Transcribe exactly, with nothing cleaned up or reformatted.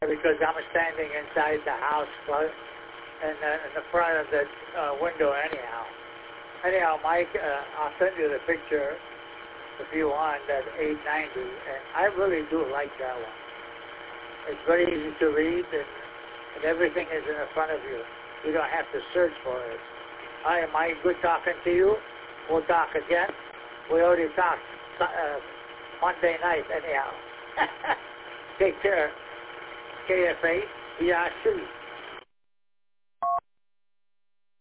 because I'm standing inside the house, but in the, in the front of the uh, window anyhow. Anyhow, Mike, uh, I'll send you the picture if you want, that eight ninety, and I really do like that one. It's very easy to read, and, and everything is in the front of you. You don't have to search for it. Hi, Mike, good talking to you. We'll talk again. We already talked uh, Monday night, anyhow. Take care. K F A, Yashu.